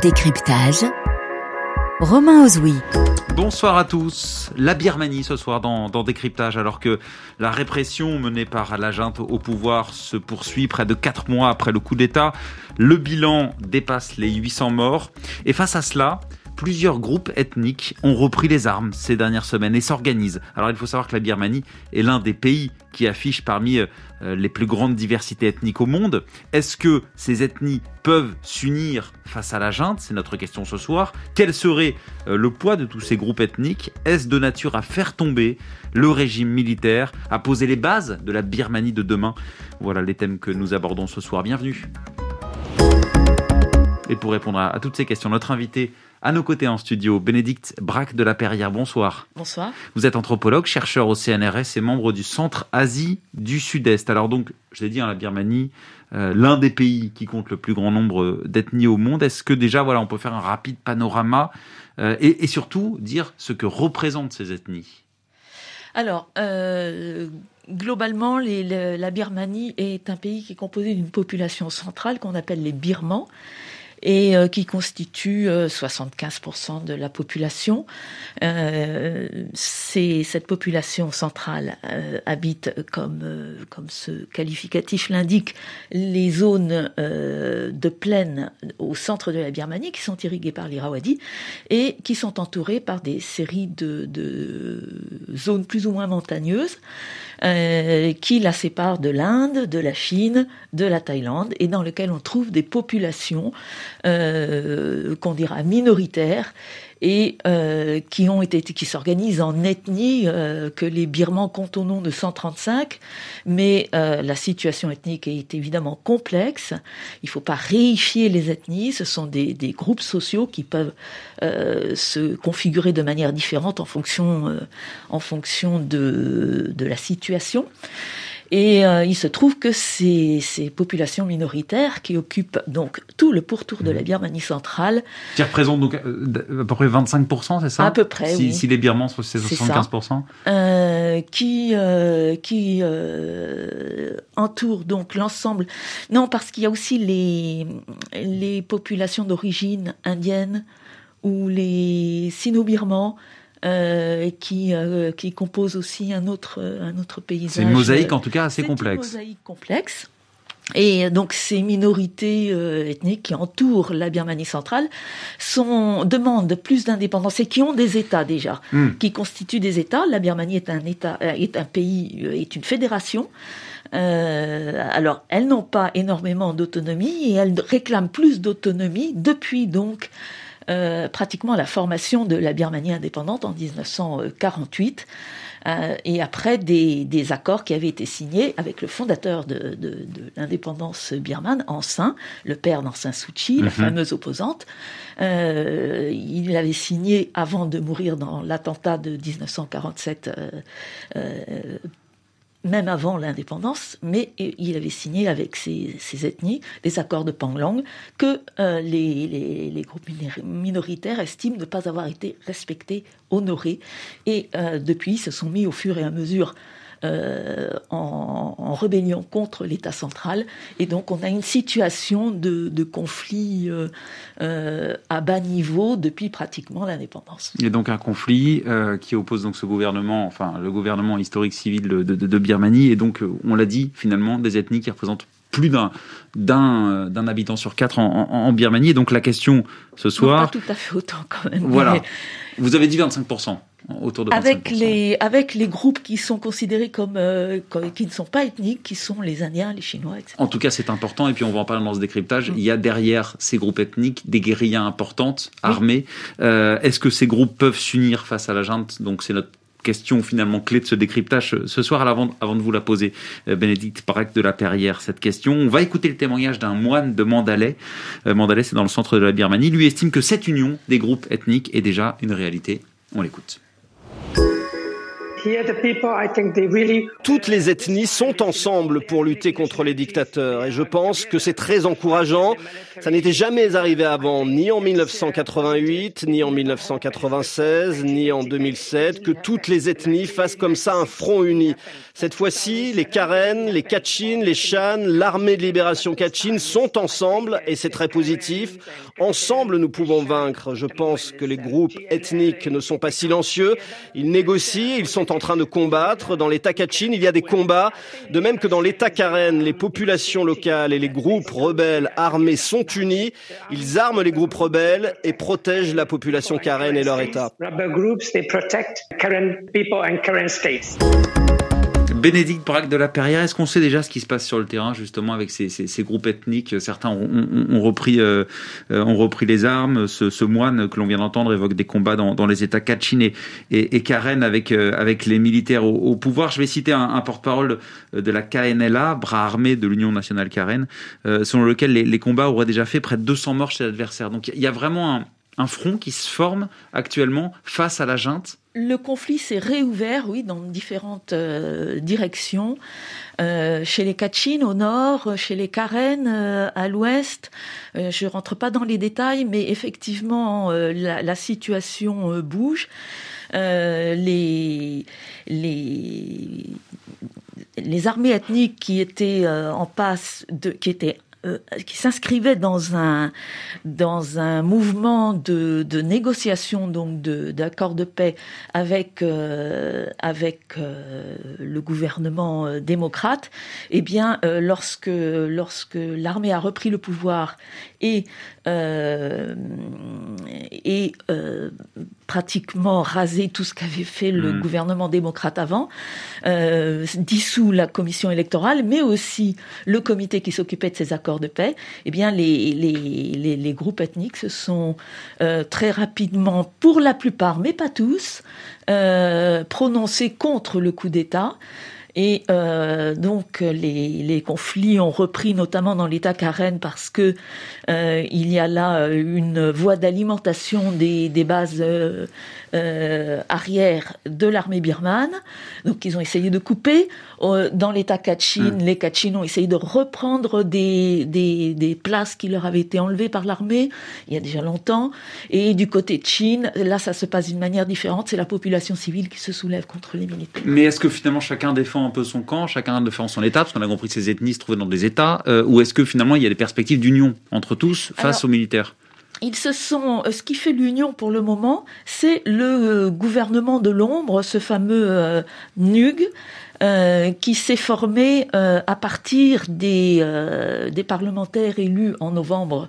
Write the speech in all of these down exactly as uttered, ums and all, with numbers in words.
Décryptage, Romain Ozoui. Bonsoir à tous. La Birmanie ce soir dans, dans Décryptage, alors que la répression menée par la junte au pouvoir se poursuit près de quatre mois après le coup d'État. Le bilan dépasse les huit cents morts. Et face à cela, plusieurs groupes ethniques ont repris les armes ces dernières semaines et s'organisent. Alors il faut savoir que la Birmanie est l'un des pays qui affiche parmi euh, les plus grandes diversités ethniques au monde. Est-ce que ces ethnies peuvent s'unir face à la junte ? C'est notre question ce soir. Quel serait euh, le poids de tous ces groupes ethniques ? Est-ce de nature à faire tomber le régime militaire, à poser les bases de la Birmanie de demain ? Voilà les thèmes que nous abordons ce soir. Bienvenue. Et pour répondre à, à toutes ces questions, notre invité à nos côtés en studio, Bénédicte Braque de la Perrière. Bonsoir. Bonsoir. Vous êtes anthropologue, chercheur au C N R S et membre du Centre Asie du Sud-Est. Alors donc, je l'ai dit, hein, la Birmanie, euh, l'un des pays qui compte le plus grand nombre d'ethnies au monde. Est-ce que déjà, voilà, on peut faire un rapide panorama euh, et, et surtout dire ce que représentent ces ethnies ? Alors, euh, globalement, les, le, la Birmanie est un pays qui est composé d'une population centrale qu'on appelle les Birmans, et euh, qui constitue euh, soixante-quinze pour cent de la population. Euh, c'est, cette population centrale euh, habite, comme, euh, comme ce qualificatif l'indique, les zones euh, de plaine au centre de la Birmanie, qui sont irriguées par l'Irrawaddy, et qui sont entourées par des séries de, de zones plus ou moins montagneuses, euh, qui la séparent de l'Inde, de la Chine, de la Thaïlande, et dans lesquelles on trouve des populations Euh, qu'on dira minoritaires et euh, qui ont été qui s'organisent en ethnies euh, que les Birmans comptent au nom de cent trente-cinq, mais euh, la situation ethnique est évidemment complexe. Il ne faut pas réifier les ethnies, ce sont des, des groupes sociaux qui peuvent euh, se configurer de manière différente en fonction euh, en fonction de de la situation. Et euh, il se trouve que ces, ces populations minoritaires qui occupent donc tout le pourtour de la Birmanie centrale, qui représentent donc euh, à peu près vingt-cinq pour cent, c'est ça ? À peu près, si, oui. Si les Birmans sont c'est soixante-quinze pour cent. Euh, qui euh, qui euh, entourent donc l'ensemble. Non, parce qu'il y a aussi les les populations d'origine indienne ou les Sino-Birmans. Euh, qui euh, qui compose aussi un autre un autre paysage. C'est une mosaïque en tout cas assez c'est complexe. C'est une mosaïque complexe. Et donc ces minorités euh, ethniques qui entourent la Birmanie centrale sont demandent plus d'indépendance et qui ont des États déjà, mm. qui constituent des États. La Birmanie est un État, est un pays, est une fédération. Euh, alors elles n'ont pas énormément d'autonomie et elles réclament plus d'autonomie depuis donc. Euh, pratiquement la formation de la Birmanie indépendante en dix-neuf cent quarante-huit euh, et après des, des accords qui avaient été signés avec le fondateur de, de, de l'indépendance birmane, Aung San, le père d'Aung San Suu Kyi, mm-hmm. la fameuse opposante. Euh, il l'avait signé avant de mourir dans l'attentat de dix-neuf cent quarante-sept, euh, euh, même avant l'indépendance, mais il avait signé avec ces, ces ethnies des accords de Panglong que euh, les, les, les groupes minoritaires estiment ne pas avoir été respectés, honorés, et euh, depuis ils se sont mis au fur et à mesure euh, en, en rébellion contre l'État central, et donc on a une situation de, de conflit euh, euh, à bas niveau depuis pratiquement l'indépendance. Il y a donc un conflit euh, qui oppose donc ce gouvernement, enfin le gouvernement historique civil de, de, de Birmanie, et donc on l'a dit finalement des ethnies qui représentent plus d'un d'un d'un habitant sur quatre en, en, en Birmanie. Et donc la question ce soir, non, pas tout à fait autant quand même. Voilà, mais... vous avez dit vingt-cinq pour cent. Autour de avec les avec les groupes qui sont considérés comme, euh, comme qui ne sont pas ethniques, qui sont les Indiens, les Chinois, et cetera. En tout cas, c'est important, et puis on va en parler dans ce décryptage. Mmh. Il y a derrière ces groupes ethniques des guérillas importantes, armées. Oui. Euh, est-ce que ces groupes peuvent s'unir face à la junte ? Donc c'est notre question finalement clé de ce décryptage ce soir. Alors, avant, avant de vous la poser, euh, Bénédicte Braque de la Perrière, cette question, on va écouter le témoignage d'un moine de Mandalay. Euh, Mandalay, c'est dans le centre de la Birmanie. Lui estime que cette union des groupes ethniques est déjà une réalité. On l'écoute. Toutes les ethnies sont ensemble pour lutter contre les dictateurs et je pense que c'est très encourageant. Ça n'était jamais arrivé avant, ni en mille neuf cent quatre-vingt-huit, ni en mille neuf cent quatre-vingt-seize, ni en deux mille sept, que toutes les ethnies fassent comme ça un front uni. Cette fois-ci, les Karen, les Kachin, les Shan, l'armée de libération Kachin sont ensemble et c'est très positif. Ensemble, nous pouvons vaincre. Je pense que les groupes ethniques ne sont pas silencieux. Ils négocient, ils sont en train de combattre. Dans l'État Kachin, il y a des combats. De même que dans l'État Karen, les populations locales et les groupes rebelles armés sont unis. Ils arment les groupes rebelles et protègent la population Karen et leur État. Bénédicte Braque de la Perrière, est-ce qu'on sait déjà ce qui se passe sur le terrain justement avec ces, ces, ces groupes ethniques? Certains ont, ont, ont, repris, euh, ont repris les armes. Ce, ce moine que l'on vient d'entendre évoque des combats dans, dans les États Kachin et, et, et Karen avec, euh, avec les militaires au, au pouvoir. Je vais citer un, un porte-parole de la K N L A, bras armé de l'Union nationale Karen, euh, selon lequel les, les combats auraient déjà fait près de deux cents morts chez l'adversaire. Donc il y a vraiment un, un front qui se forme actuellement face à la junte. Le conflit s'est réouvert, oui, dans différentes euh, directions. Euh, chez les Kachin au nord, chez les Karen euh, à l'ouest. Euh, je rentre pas dans les détails, mais effectivement, euh, la, la situation euh, bouge. Euh, les les les armées ethniques qui étaient euh, en passe de, qui étaient Euh, qui s'inscrivait dans un dans un mouvement de, de négociation, donc de d'accord de paix avec euh, avec euh, le gouvernement euh, démocrate. Eh bien, euh, lorsque lorsque l'armée a repris le pouvoir et euh, et euh, pratiquement rasé tout ce qu'avait fait le mmh. gouvernement démocrate avant, euh, dissout la commission électorale, mais aussi le comité qui s'occupait de ces accords de paix, eh bien les, les, les, les groupes ethniques se sont euh, très rapidement, pour la plupart, mais pas tous, euh, prononcés contre le coup d'État. Et euh, donc les, les conflits ont repris notamment dans l'État Karen parce que euh, il y a là une voie d'alimentation des, des bases euh, euh, arrière de l'armée birmane. Donc ils ont essayé de couper. Euh, dans l'État Kachin, mmh. les Kachin ont essayé de reprendre des, des, des places qui leur avaient été enlevées par l'armée il y a déjà longtemps. Et du côté Chin, là ça se passe d'une manière différente. C'est la population civile qui se soulève contre les militaires. Mais est-ce que finalement chacun défend un peu son camp, chacun défend son État, parce qu'on a compris que ces ethnies se trouvaient dans des États, euh, ou est-ce que finalement il y a des perspectives d'union entre tous face Alors, aux militaires? Ils se sont, ce qui fait l'union pour le moment, c'est le gouvernement de l'ombre, ce fameux euh, N U G, euh, qui s'est formé euh, à partir des, euh, des parlementaires élus en novembre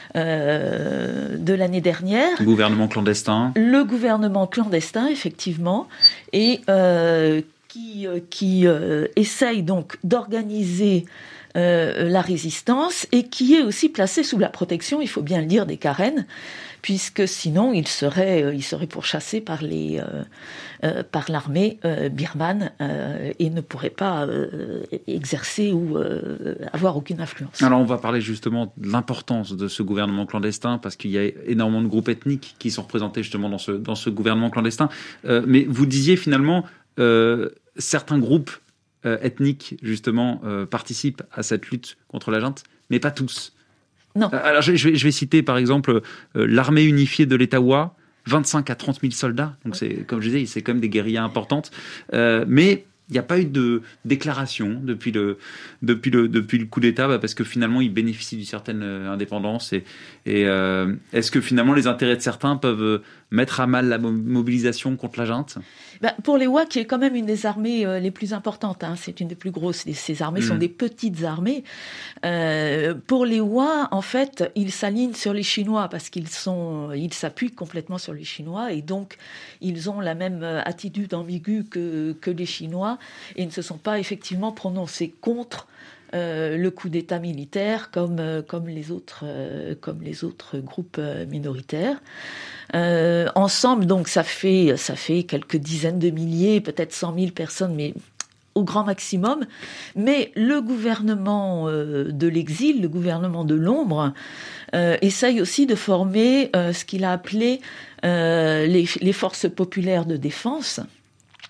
Euh, de l'année dernière. Le gouvernement clandestin. Le gouvernement clandestin, effectivement, et euh, qui, euh, qui euh, essaye donc d'organiser euh, la résistance et qui est aussi placé sous la protection, il faut bien le dire, des Karen, puisque sinon il serait, euh, il serait pourchassé par les, euh, euh, par l'armée euh, birmane euh, et ne pourrait pas euh, exercer ou euh, avoir aucune influence. Alors on va parler justement de l'importance de ce gouvernement clandestin parce qu'il y a énormément de groupes ethniques qui sont représentés justement dans ce dans ce gouvernement clandestin. Euh, mais vous disiez finalement euh, certains groupes euh, ethniques justement euh, participent à cette lutte contre la junte, mais pas tous. Non. Alors je, je, vais, je vais citer par exemple euh, l'armée unifiée de l'État Wa, vingt-cinq à trente mille soldats. Donc c'est, comme je disais, c'est quand même des guérillas importantes. Euh, mais il n'y a pas eu de déclaration depuis le, depuis le, depuis le coup d'État, bah parce que finalement, ils bénéficient d'une certaine indépendance. Et, et euh, est-ce que finalement, les intérêts de certains peuvent mettre à mal la mobilisation contre la junte? Ben, pour les Wa, qui est quand même une des armées euh, les plus importantes, hein, c'est une des plus grosses. Ces armées mmh. sont des petites armées. Euh, pour les Wa, en fait, ils s'alignent sur les Chinois parce qu'ils sont, ils s'appuient complètement sur les Chinois et donc ils ont la même attitude ambiguë que que les Chinois et ne se sont pas effectivement prononcés contre Euh, le coup d'État militaire comme euh, comme les autres euh, comme les autres groupes euh, minoritaires. Euh, ensemble, donc ça fait ça fait quelques dizaines de milliers, peut-être cent mille personnes, mais au grand maximum. Mais le gouvernement euh, de l'exil, le gouvernement de l'ombre, euh, essaye aussi de former euh, ce qu'il a appelé euh, les, les forces populaires de défense.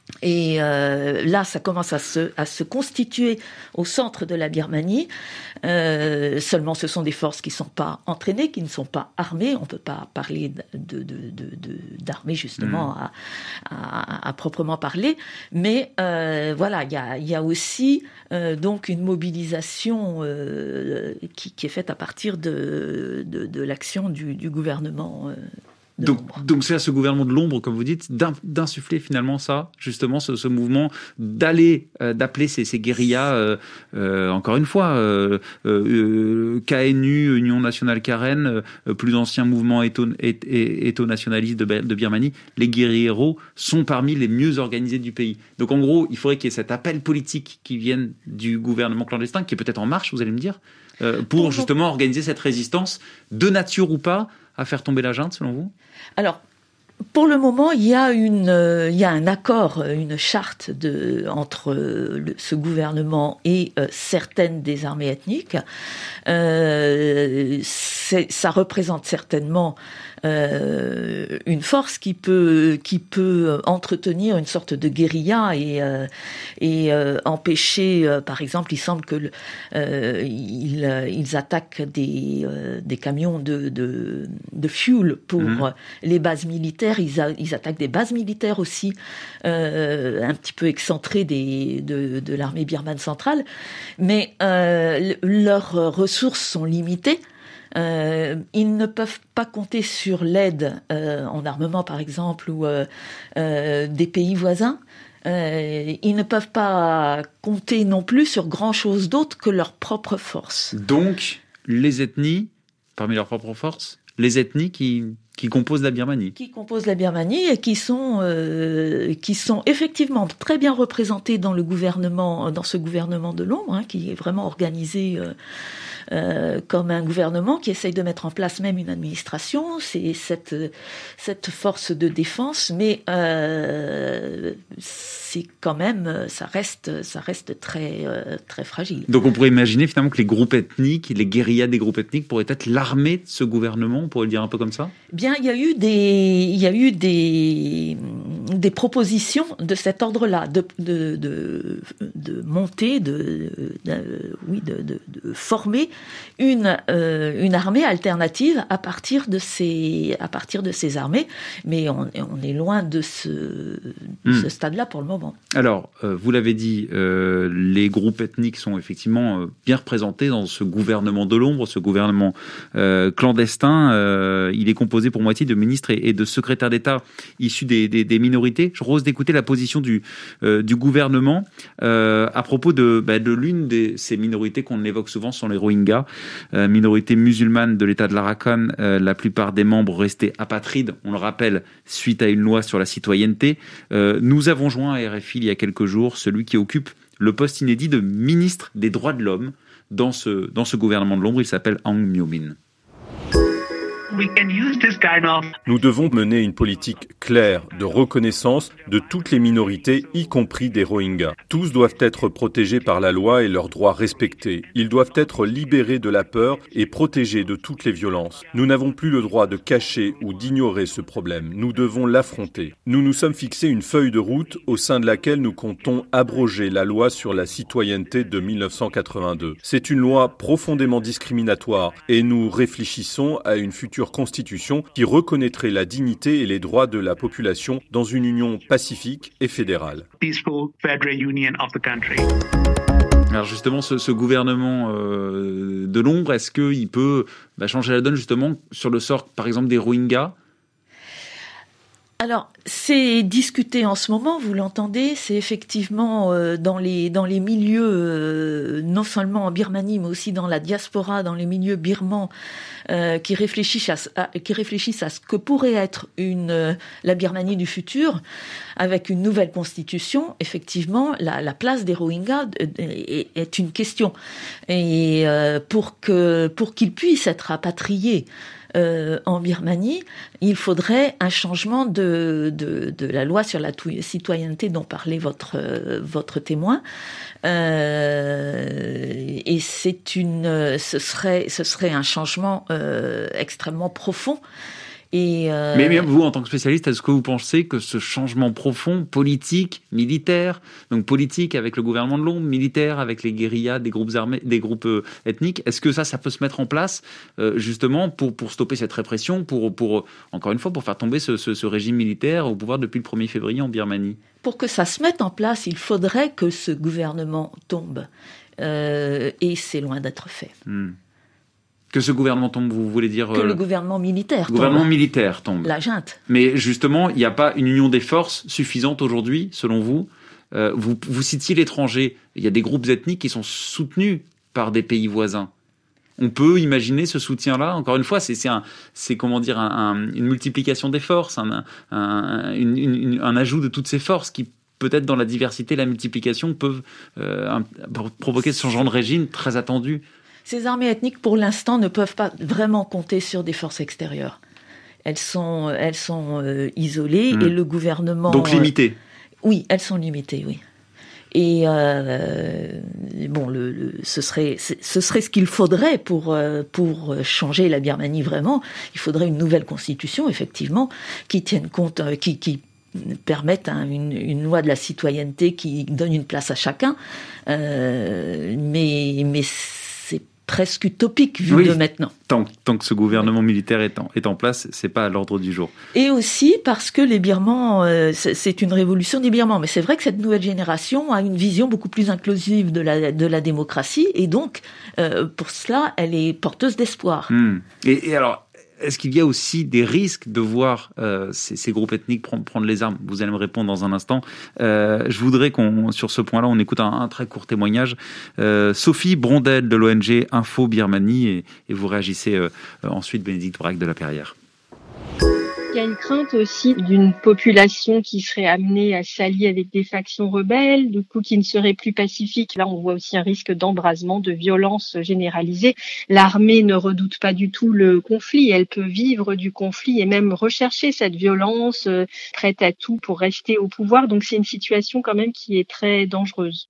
Et euh, là, ça commence à se, à se constituer au centre de la Birmanie. Euh, seulement, ce sont des forces qui ne sont pas entraînées, qui ne sont pas armées. On ne peut pas parler de, de, de, de, d'armée, justement, mmh. à, à, à proprement parler. Mais euh, voilà, il y a, y a aussi euh, donc une mobilisation euh, qui, qui est faite à partir de, de, de l'action du, du gouvernement euh, Donc, donc c'est à ce gouvernement de l'ombre, comme vous dites, d'insuffler finalement ça, justement, ce, ce mouvement d'aller, euh, d'appeler ces, ces guérillas, euh, euh, encore une fois, euh, euh, K N U, Union nationale Karen, euh, plus ancien mouvement éto-nationaliste de, de Birmanie, les guérilleros sont parmi les mieux organisés du pays. Donc en gros, il faudrait qu'il y ait cet appel politique qui vienne du gouvernement clandestin, qui est peut-être en marche, vous allez me dire, euh, pour justement organiser cette résistance, de nature ou pas, à faire tomber la junte, selon vous ? Alors, pour le moment, il y a une, euh, il y a un accord, une charte de, entre le, ce gouvernement et euh, certaines des armées ethniques. Euh, c'est, ça représente certainement euh, une force qui peut, qui peut entretenir une sorte de guérilla et, euh, et euh, empêcher, euh, par exemple, il semble que le, euh, ils, ils attaquent des, euh, des camions de, de, de fuel pour mmh. les bases militaires. Ils, a, ils attaquent des bases militaires aussi, euh, un petit peu excentrées des, de, de l'armée birmane centrale, mais euh, leurs ressources sont limitées. Euh, ils ne peuvent pas compter sur l'aide euh, en armement, par exemple, ou euh, euh, des pays voisins. Euh, ils ne peuvent pas compter non plus sur grand-chose d'autre que leurs propres forces. Donc, les ethnies, parmi leurs propres forces, les ethnies qui... qui composent la Birmanie. Qui composent la Birmanie et qui sont, euh, qui sont effectivement très bien représentés dans le gouvernement, dans ce gouvernement de l'ombre, hein, qui est vraiment organisé euh, euh, comme un gouvernement qui essaye de mettre en place même une administration. C'est cette, cette force de défense, mais euh, c'est quand même, ça reste, ça reste très, euh, très fragile. Donc on pourrait imaginer finalement que les groupes ethniques, les guérillas des groupes ethniques pourraient être l'armée de ce gouvernement, on pourrait le dire un peu comme ça ? Bien, il y a eu des, il y a eu des, des propositions de cet ordre-là, de, de, de, de monter, de, de oui, de, de, de former une, euh, une armée alternative à partir de ces, à partir de ces armées. Mais on, on est loin de ce, de mmh. ce stade-là pour le moment. Alors, euh, vous l'avez dit, euh, les groupes ethniques sont effectivement euh, bien représentés dans ce gouvernement de l'ombre, ce gouvernement euh, clandestin. Euh, il est composé pour moitié de ministres et, et de secrétaires d'État issus des, des, des minorités. Je propose d'écouter la position du, euh, du gouvernement euh, à propos de, bah, de l'une de ces minorités qu'on évoque souvent, sont les Rohingyas, euh, minorité musulmane de l'État de l'Arakan. Euh, la plupart des membres restés apatrides, on le rappelle, suite à une loi sur la citoyenneté. Euh, nous avons joint à R F I il y a quelques jours celui qui occupe le poste inédit de ministre des droits de l'homme dans ce, dans ce gouvernement de l'ombre. Il s'appelle Aung Myo Min. Nous devons mener une politique claire de reconnaissance de toutes les minorités, y compris des Rohingyas. Tous doivent être protégés par la loi et leurs droits respectés. Ils doivent être libérés de la peur et protégés de toutes les violences. Nous n'avons plus le droit de cacher ou d'ignorer ce problème. Nous devons l'affronter. Nous nous sommes fixés une feuille de route au sein de laquelle nous comptons abroger la loi sur la citoyenneté de mille neuf cent quatre-vingt-deux. C'est une loi profondément discriminatoire et nous réfléchissons à une future constitution qui reconnaîtrait la dignité et les droits de la population dans une union pacifique et fédérale. Alors justement, ce, ce gouvernement euh, de l'ombre, est-ce qu'il peut bah, changer la donne justement sur le sort, par exemple, des Rohingyas ? Alors, c'est discuté en ce moment, vous l'entendez, c'est effectivement euh, dans les dans les milieux, euh, non seulement en Birmanie, mais aussi dans la diaspora, dans les milieux birmans, euh, qui réfléchissent à, à qui réfléchissent à ce que pourrait être une euh, la Birmanie du futur, avec une nouvelle constitution. Effectivement, la, la place des Rohingyas est, est une question, et euh, pour que pour qu'ils puissent être rapatriés Euh, en Birmanie, il faudrait un changement de, de, de la loi sur la citoyenneté dont parlait votre, euh, votre témoin. Euh, et c'est une, ce serait, ce serait un changement euh, extrêmement profond. Et euh... mais, mais vous, en tant que spécialiste, est-ce que vous pensez que ce changement profond, politique, militaire, donc politique avec le gouvernement de l'ombre, militaire avec les guérillas, des groupes armés, des groupes euh, ethniques, est-ce que ça, ça peut se mettre en place euh, justement pour pour stopper cette répression, pour pour encore une fois pour faire tomber ce, ce, ce régime militaire au pouvoir depuis le premier février en Birmanie? Pour que ça se mette en place, il faudrait que ce gouvernement tombe, euh, et c'est loin d'être fait. Hmm. Que ce gouvernement tombe, vous voulez dire... Que euh, le gouvernement militaire tombe. Le gouvernement tombe. militaire tombe. La junte. Mais justement, il n'y a pas une union des forces suffisante aujourd'hui, selon vous. Euh, vous, vous citiez l'étranger. Il y a des groupes ethniques qui sont soutenus par des pays voisins. On peut imaginer ce soutien-là. Encore une fois, c'est, c'est, un, c'est comment dire, un, un, une multiplication des forces, un, un, une, une, un ajout de toutes ces forces qui, peut-être dans la diversité, la multiplication, peuvent euh, un, provoquer ce changement de régime très attendu. Ces armées ethniques, pour l'instant, ne peuvent pas vraiment compter sur des forces extérieures. Elles sont, elles sont euh, isolées mmh. et le gouvernement... Donc limitées. Euh, oui, elles sont limitées, oui. Et euh, bon, le, le, ce serait, ce serait ce qu'il faudrait pour euh, pour changer la Birmanie vraiment. Il faudrait une nouvelle constitution, effectivement, qui tienne compte, euh, qui qui permette hein, une, une loi de la citoyenneté qui donne une place à chacun. Euh, mais mais c'est presque utopique vu oui, de maintenant. Tant, tant que ce gouvernement militaire est en, est en place, c'est pas à l'ordre du jour. Et aussi parce que les Birmans, euh, c'est, c'est une révolution des Birmans. Mais c'est vrai que cette nouvelle génération a une vision beaucoup plus inclusive de la, de la démocratie. Et donc, euh, pour cela, elle est porteuse d'espoir. Mmh. Et, et alors, est-ce qu'il y a aussi des risques de voir euh, ces, ces groupes ethniques prendre, prendre les armes? Vous allez me répondre dans un instant. Euh, je voudrais qu'on, sur ce point-là, on écoute un, un très court témoignage. Euh, Sophie Brondel de l'O N G Info Birmanie, et, et vous réagissez euh, ensuite, Bénédicte Braque de La Perrière. Il y a une crainte aussi d'une population qui serait amenée à s'allier avec des factions rebelles, du coup qui ne serait plus pacifique. Là, on voit aussi un risque d'embrasement, de violence généralisée. L'armée ne redoute pas du tout le conflit. Elle peut vivre du conflit et même rechercher cette violence, euh, prête à tout pour rester au pouvoir. Donc c'est une situation quand même qui est très dangereuse.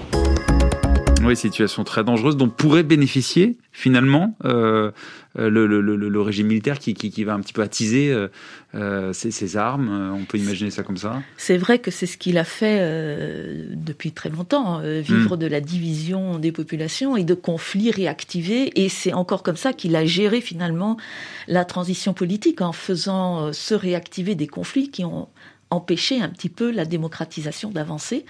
Oui, situation très dangereuse dont pourrait bénéficier finalement euh, le, le, le, le régime militaire qui, qui, qui va un petit peu attiser euh, euh, ses, ses armes. On peut imaginer ça comme ça. C'est vrai que c'est ce qu'il a fait euh, depuis très longtemps, euh, vivre mmh. de la division des populations et de conflits réactivés. Et c'est encore comme ça qu'il a géré finalement la transition politique en faisant euh, se réactiver des conflits qui ont empêcher un petit peu la démocratisation d'avancer.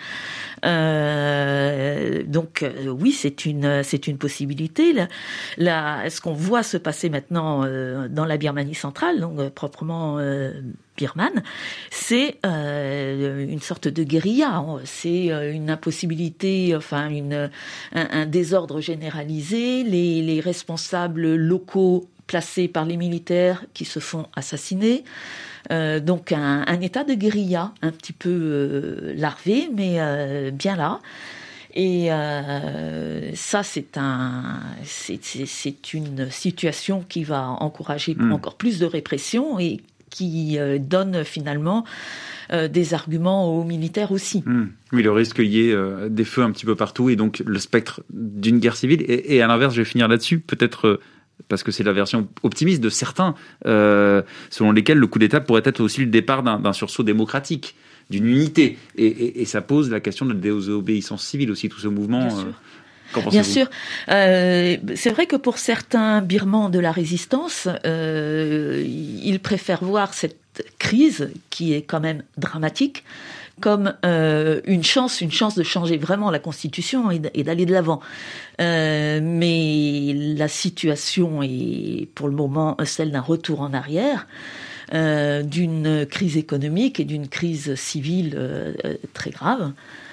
Euh, donc euh, oui, c'est une c'est une possibilité. Là, là, ce qu'on voit se passer maintenant euh, dans la Birmanie centrale, donc euh, proprement euh, birmane, c'est euh, une sorte de guérilla. C'est euh, une impossibilité, enfin une un, un désordre généralisé. Les les responsables locaux placés par les militaires qui se font assassiner. Euh, donc un, un état de guérilla un petit peu euh, larvé, mais euh, bien là. Et euh, ça, c'est un, c'est, c'est, c'est une situation qui va encourager mmh. encore plus de répression et qui euh, donne finalement euh, des arguments aux militaires aussi. Mmh. Oui, le risque qu'il y ait euh, des feux un petit peu partout et donc le spectre d'une guerre civile. Et, et à l'inverse, je vais finir là-dessus, peut-être... Euh, parce que c'est la version optimiste de certains, euh, selon lesquels le coup d'État pourrait être aussi le départ d'un, d'un sursaut démocratique, d'une unité. Et, et, et ça pose la question de la désobéissance civile aussi, tout ce mouvement. Bien sûr. Euh, qu'en pensez-vous ? Bien sûr. Euh, c'est vrai que pour certains Birmans de la résistance, euh, ils préfèrent voir cette crise, qui est quand même dramatique, comme euh, une chance, une chance de changer vraiment la Constitution et, d- et d'aller de l'avant. Euh, mais la situation est pour le moment celle d'un retour en arrière, euh, d'une crise économique et d'une crise civile euh, très grave.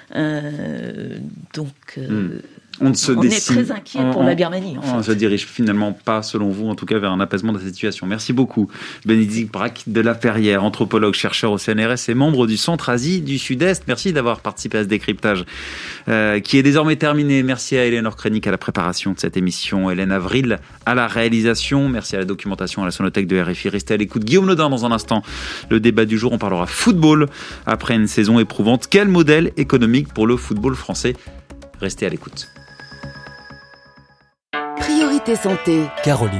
Euh, donc... Euh, mmh. On, se on dessine, est très inquiet pour on, la Birmanie. En on ne fait. se dirige finalement pas, selon vous, en tout cas, vers un apaisement de la situation. Merci beaucoup. Bénédicte Braque de La Perrière, anthropologue, chercheur au C N R S et membre du Centre Asie du Sud-Est. Merci d'avoir participé à ce décryptage euh, qui est désormais terminé. Merci à Hélène Orcrenic à la préparation de cette émission, Hélène Avril à la réalisation. Merci à la documentation, à la sonothèque de R F I. Restez à l'écoute. Guillaume Nodin dans un instant. Le débat du jour, on parlera football après une saison éprouvante. Quel modèle économique pour le football français ? Restez à l'écoute. Priorité santé. Caroline.